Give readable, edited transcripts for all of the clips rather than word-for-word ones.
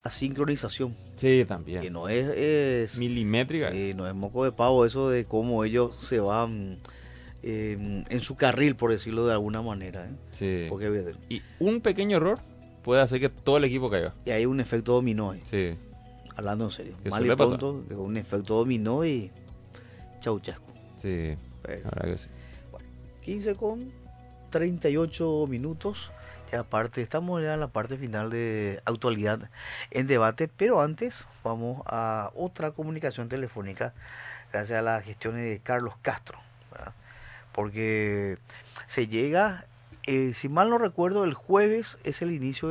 La sincronización, Sí, que también. no es Milimétrica es. sí, no es moco de pavo eso de cómo ellos se van en su carril, por decirlo de alguna manera, ¿eh? Sí. Porque Y un pequeño error puede hacer que todo el equipo caiga. y hay un efecto dominó ahí, Sí, hablando en serio. que Mal y suele pasar. pronto, que es un efecto dominó y chau chasco. Sí, Pero, la verdad que sí. bueno, 15 con 38 minutos. Ya aparte, estamos ya en la parte final de actualidad en debate, pero antes vamos a otra comunicación telefónica gracias a las gestiones de Carlos Castro, ¿verdad? Porque se llega, si mal no recuerdo, el jueves es el inicio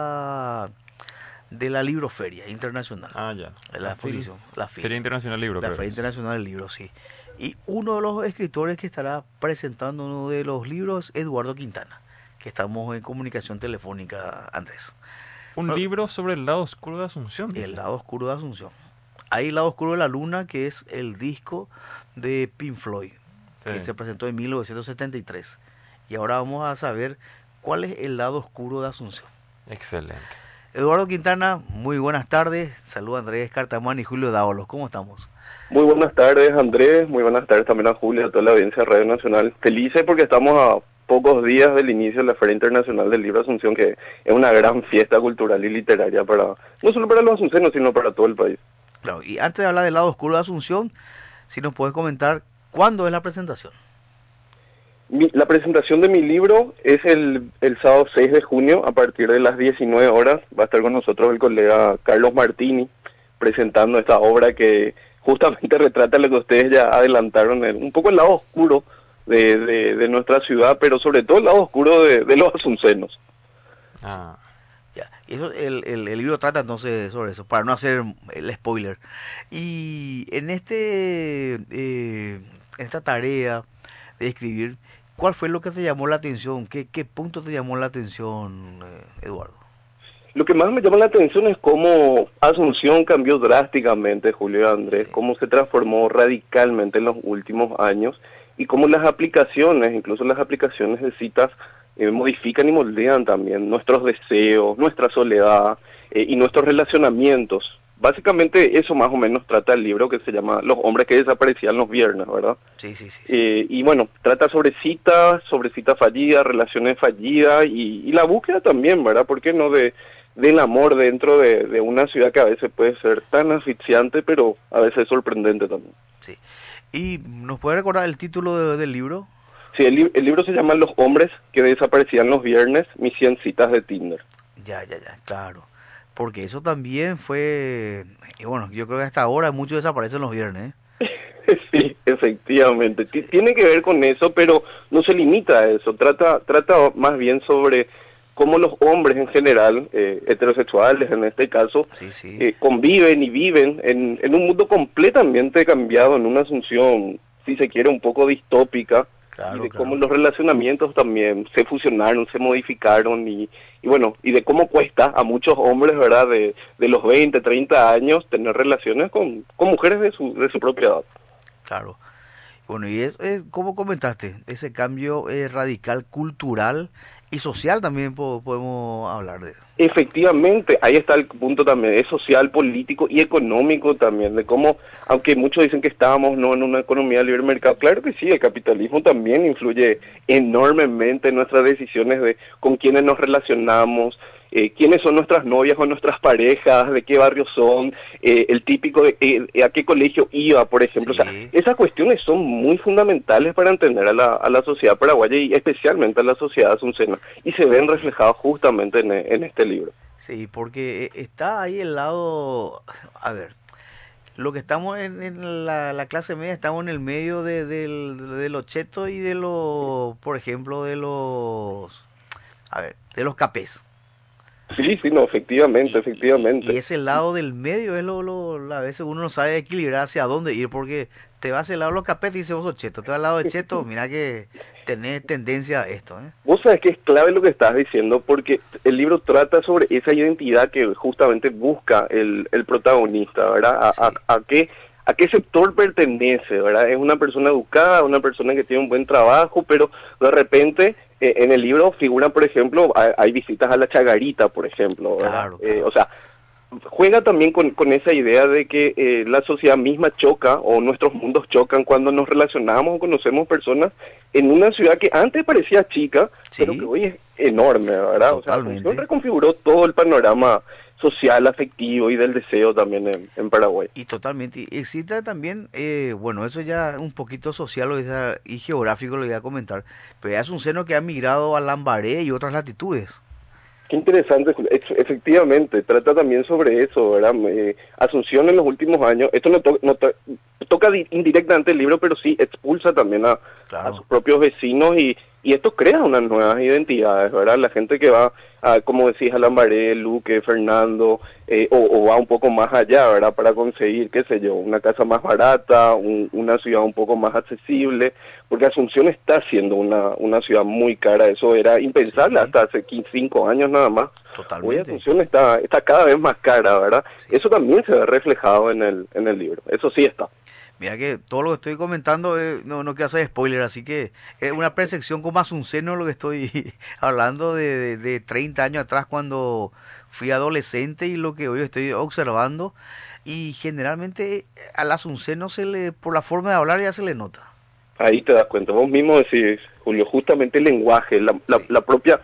de la Libroferia Internacional, Ah, ya. de la La exposición, la Feria FIL, Internacional del Libro, la creo que Feria es. Internacional del Libro, sí. Y uno de los escritores que estará presentando uno de los libros, Eduardo Quintana, que estamos en comunicación telefónica, Andrés. Un Bueno, libro sobre el lado oscuro de Asunción, el dice. lado oscuro de Asunción. Hay el lado oscuro de la luna, que es el disco de Pink Floyd, Sí, que se presentó en 1973. Y ahora vamos a saber cuál es el lado oscuro de Asunción. excelente. Eduardo Quintana, muy buenas tardes. Saludos a Andrés Cartamán y Julio Dávalos. ¿Cómo estamos? Muy buenas tardes, Andrés. Muy buenas tardes también a Julio, a toda la audiencia de Radio Nacional. Felices porque estamos a pocos días del inicio de la Feria Internacional del Libro Asunción, que es una gran fiesta cultural y literaria para no solo para los asuncenos, sino para todo el país. Claro, y antes de hablar del lado oscuro de Asunción, si nos puedes comentar cuándo es la presentación. La presentación de mi libro es el sábado 6 de junio a partir de las 19 horas. Va a estar con nosotros el colega Carlos Martini presentando esta obra que justamente retrata lo que ustedes ya adelantaron, un poco el lado oscuro de nuestra ciudad, pero sobre todo el lado oscuro de los asuncenos. Ah, Ya, y eso, el libro trata entonces sobre eso, para no hacer el spoiler. Y en esta tarea de escribir, ¿cuál fue lo que te llamó la atención? ¿Qué punto te llamó la atención, Eduardo? Lo que más me llama la atención es cómo Asunción cambió drásticamente, Julio Andrés, Sí, cómo se transformó radicalmente en los últimos años y cómo las aplicaciones, incluso las aplicaciones de citas, modifican y moldean también nuestros deseos, nuestra soledad y nuestros relacionamientos. Básicamente eso más o menos trata el libro que se llama Los hombres que desaparecían los viernes, ¿verdad? sí, sí, sí, sí. Y bueno, trata sobre citas fallidas, relaciones fallidas y la búsqueda también, ¿verdad? ¿Por qué no del amor dentro de una ciudad que a veces puede ser tan asfixiante, pero a veces sorprendente también? Sí. ¿Y nos puede recordar el título del libro? Sí, el libro se llama Los hombres que desaparecían los viernes, mis 100 citas de Tinder. Ya, ya, ya, claro. Porque eso también fue, y bueno, yo creo que hasta ahora muchos desaparecen los viernes, ¿eh? Sí, efectivamente. Sí, Tiene que ver con eso, pero no se limita a eso. Trata más bien sobre cómo los hombres en general, heterosexuales en este caso, sí, sí, conviven y viven en un mundo completamente cambiado, en una asunción, si se quiere, un poco distópica, y claro, de cómo claro. los relacionamientos también se fusionaron, se modificaron, y bueno, y de cómo cuesta a muchos hombres, ¿verdad?, de los 20, 30 años, tener relaciones con mujeres de su propia edad. Claro. Bueno, y es como comentaste, ese cambio radical cultural y social también podemos hablar de. Efectivamente, ahí está el punto también, es social, político y económico también, de cómo, aunque muchos dicen que estábamos no en una economía de libre mercado, claro que sí, el capitalismo también influye enormemente en nuestras decisiones de con quiénes nos relacionamos, quiénes son nuestras novias o nuestras parejas, de qué barrio son, el típico de a qué colegio iba, por ejemplo. O sea, Sí, esas cuestiones son muy fundamentales para entender a la sociedad paraguaya y especialmente a la sociedad asuncena, y se ven sí, reflejados justamente en este libro. sí, porque está ahí el lado, a ver, lo que estamos en la clase media, estamos en el medio de los chetos y de los, por ejemplo, a ver, de los capés. Sí, sí, no, efectivamente, Y efectivamente. ese lado del medio es a veces uno no sabe equilibrar hacia dónde ir, porque te vas al lado de los capetes y dices vos sos cheto, te vas al lado de cheto, mira que tenés tendencia a esto, ¿eh? Vos sabés que es clave lo que estás diciendo porque el libro trata sobre esa identidad que justamente busca el protagonista, ¿verdad? Sí, A qué sector pertenece, ¿verdad? Es una persona educada, una persona que tiene un buen trabajo, pero de repente en el libro figuran, por ejemplo, hay visitas a la Chagarita, por ejemplo, ¿verdad? claro, claro. O sea, juega también con esa idea de que la sociedad misma choca o nuestros mundos chocan cuando nos relacionamos o conocemos personas en una ciudad que antes parecía chica, pero que Sí, hoy es enorme, ¿verdad? O sea, Asunción totalmente. reconfiguró todo el panorama social, afectivo y del deseo también en Paraguay. Y totalmente. Y existe también, bueno, eso ya un poquito social y geográfico lo voy a comentar, pero ya es un seno que ha migrado a Lambaré y otras latitudes. Qué interesante, Julio. Efectivamente, trata también sobre eso, ¿verdad? Asunción en los últimos años, esto toca indirectamente el libro, pero sí expulsa también a sus Claro. propios vecinos y esto crea unas nuevas identidades, ¿verdad? La gente que va, como decís, a Lambaré, Luque, Fernando, o va un poco más allá, ¿verdad? Para conseguir, qué sé yo, una casa más barata, una ciudad un poco más accesible, porque Asunción está siendo una ciudad muy cara, eso era impensable Sí, hasta hace 15, 5 años nada más. Hoy totalmente. Asunción está cada vez más cara, ¿verdad? Sí. Eso también se ve reflejado en el libro, eso sí está. Mira que todo lo que estoy comentando, no quiero hacer spoiler, así que es una percepción como asunceno lo que estoy hablando de 30 años atrás cuando fui adolescente y lo que hoy estoy observando. Y generalmente al asunceno por la forma de hablar ya se le nota. Ahí te das cuenta, vos mismo decís, Julio, justamente el lenguaje, Sí, la propia,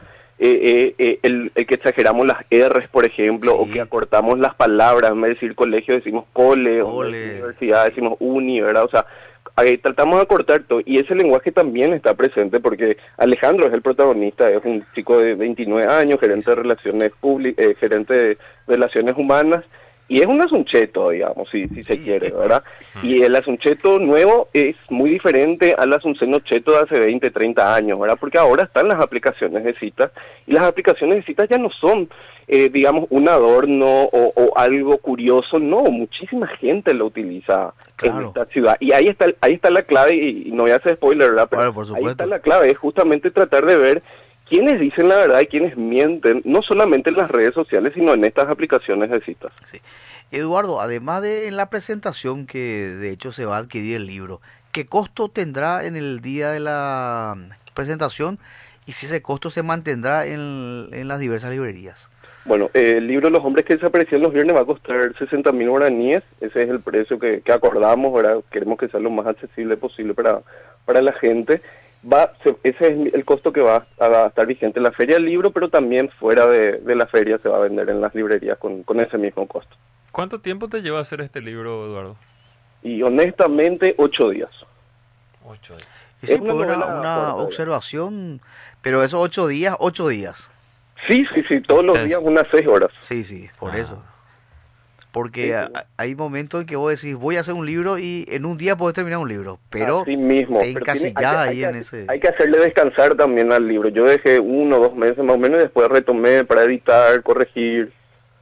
el que exageramos las R's, por ejemplo, o que sí, acortamos las palabras, en vez de decir colegio decimos cole, o en vez de decir cole, universidad sí, decimos uni, ¿verdad? O sea, ahí tratamos de acortar todo, y ese lenguaje también está presente, porque Alejandro es el protagonista, es un chico de 29 años, sí, gerente de sí. relaciones públicas, gerente de relaciones humanas, y es un asuncheto, digamos, si se Sí, quiere, ¿verdad? Mm. Y el asuncheto nuevo es muy diferente al asunceno cheto de hace 20, 30 años, ¿verdad? Porque ahora están las aplicaciones de citas y las aplicaciones de citas ya no son, digamos, un adorno o algo curioso, no, muchísima gente lo utiliza en claro, esta ciudad. Y ahí está la clave, y no voy a hacer spoiler, ¿verdad? Pero bueno, por ahí está supuesto. la clave, es justamente tratar de ver quiénes dicen la verdad y quiénes mienten, no solamente en las redes sociales, sino en estas aplicaciones de citas. Sí. Eduardo, además de en la presentación que de hecho se va a adquirir el libro, ¿qué costo tendrá en el día de la presentación y si ese costo se mantendrá en las diversas librerías? Bueno, el libro Los hombres que desaparecieron los viernes va a costar 60.000 guaraníes, ese es el precio que acordamos, ¿verdad? Queremos que sea lo más accesible posible para la gente. Ese es el costo que va a estar vigente en la feria del libro, pero también fuera de la feria se va a vender en las librerías con ese mismo costo. ¿Cuánto tiempo te lleva a hacer este libro, Eduardo? Y honestamente, 8 días. 8 días. Y Es sí, una pues novela una corta, digamos. observación, pero esos 8 días, 8 días. Sí, sí, sí, todos los días Intenso. unas 6 horas. Sí, sí, por eso. Ah, Porque Sí, sí. hay momentos en que vos decís, voy a hacer un libro y en un día podés terminar un libro, pero Así mismo, te pero encasillás ahí en ese... hay que hacerle descansar también al libro. Yo dejé 1 o 2 meses más o menos y después retomé para editar, corregir.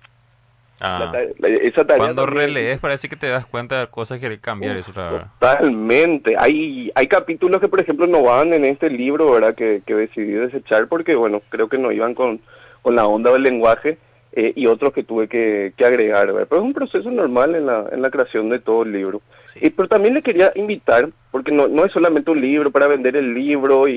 ah. Esa tarea Cuando también relees parece que te das cuenta de cosas que querés cambiar, eso la verdad. totalmente. Hay capítulos que, por ejemplo, no van en este libro, ¿verdad? Que decidí desechar porque, bueno, creo que no iban con la onda del lenguaje, y otros que tuve que agregar, ¿verdad? Pero es un proceso normal en la creación de todo el libro. Sí, Pero también le quería invitar, porque no es solamente un libro para vender el libro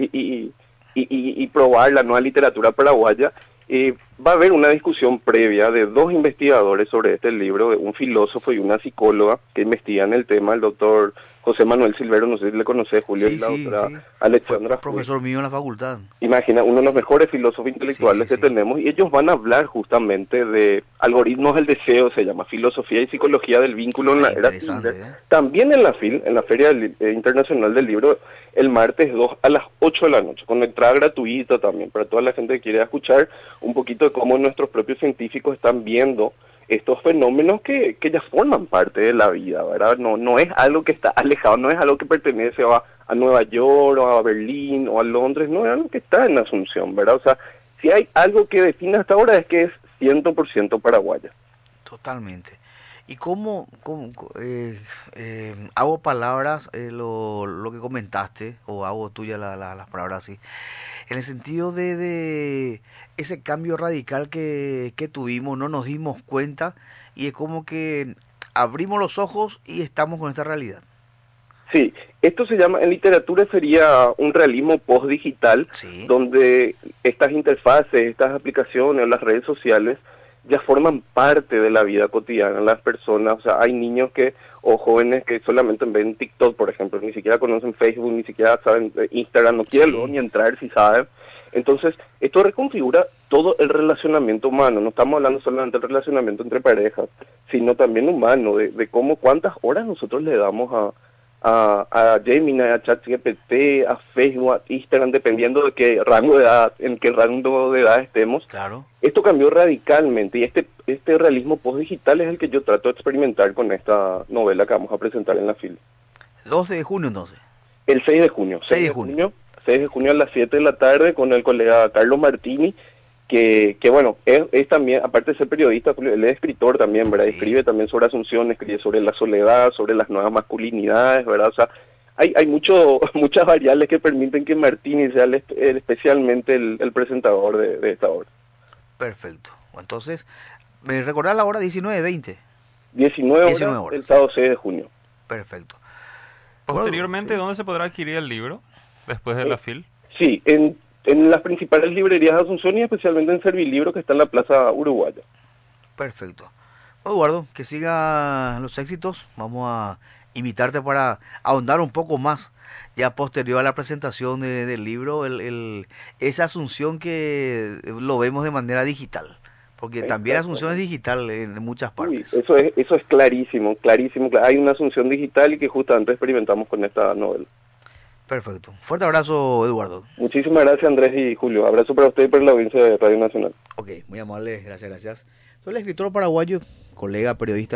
y probar la nueva literatura paraguaya. Va a haber una discusión previa de dos investigadores sobre este libro, de un filósofo y una psicóloga que investigan el tema, el doctor José Manuel Silvero, no sé si le conoce, Julio, y sí, la sí, doctora sí. Fue Alexandra Fuy. profesor mío en la facultad. Imagina, uno de los mejores filósofos Sí, sí, intelectuales que sí. tenemos, y ellos van a hablar justamente de algoritmos del deseo, se llama filosofía y psicología del vínculo en la Ah, era Tinder. interesante, ¿eh? También en la FIL, en la Feria Internacional del Libro, el martes 2 a las 8 de la noche, con entrada gratuita también, para toda la gente que quiere escuchar un poquito de cómo nuestros propios científicos están viendo estos fenómenos que ya forman parte de la vida, ¿verdad? No es algo que está alejado, no es algo que pertenece a Nueva York o a Berlín o a Londres, no es algo que está en Asunción, ¿verdad? O sea, si hay algo que define hasta ahora es que es 100% paraguaya. Totalmente. ¿Y hago palabras, lo que comentaste, o hago tuya las palabras así, en el sentido de ese cambio radical que tuvimos, no nos dimos cuenta, y es como que abrimos los ojos y estamos con esta realidad? Sí, esto se llama, en literatura sería un realismo post-digital, Sí, donde estas interfaces, estas aplicaciones, las redes sociales, ya forman parte de la vida cotidiana de las personas. O sea, hay niños o jóvenes que solamente ven TikTok, por ejemplo, ni siquiera conocen Facebook, ni siquiera saben Instagram, no quieren luego ni entrar si saben. Entonces, esto reconfigura todo el relacionamiento humano. No estamos hablando solamente del relacionamiento entre parejas, sino también humano, de cómo, cuántas horas nosotros le damos a Gemini, a ChatGPT, a Facebook, a Instagram, dependiendo de qué rango de edad, en qué rango de edad estemos. Claro. Esto cambió radicalmente y este realismo postdigital es el que yo trato de experimentar con esta novela que vamos a presentar en la FIL. 12 de junio entonces. El 6 de junio. 6 de junio. 6 de junio a las 7 de la tarde con el colega Carlos Martini, que bueno, es también, aparte de ser periodista, él es escritor también, ¿verdad? Sí. Escribe también sobre Asunción, escribe sobre la soledad, sobre las nuevas masculinidades, ¿verdad? O sea, hay muchas variables que permiten que Martini sea especialmente el presentador de esta obra. Perfecto. Entonces, ¿me recordás la hora? 19:20. 19 horas, el sábado 6 de junio. Perfecto. Posteriormente, bueno, ¿dónde se podrá adquirir el libro? Después de la FIL. Sí, en las principales librerías de Asunción y especialmente en Servilibro, que está en la Plaza Uruguaya. Perfecto. Bueno, Eduardo, que sigan los éxitos. Vamos a invitarte para ahondar un poco más, ya posterior a la presentación del libro, esa Asunción que lo vemos de manera digital. Porque también Asunción es digital en muchas partes. Sí, eso es clarísimo. Hay una Asunción digital y que justamente experimentamos con esta novela. Perfecto. Fuerte abrazo, Eduardo. Muchísimas gracias, Andrés y Julio. Abrazo para usted y para la audiencia de Radio Nacional. Ok, muy amable, gracias. Soy el escritor paraguayo, colega periodista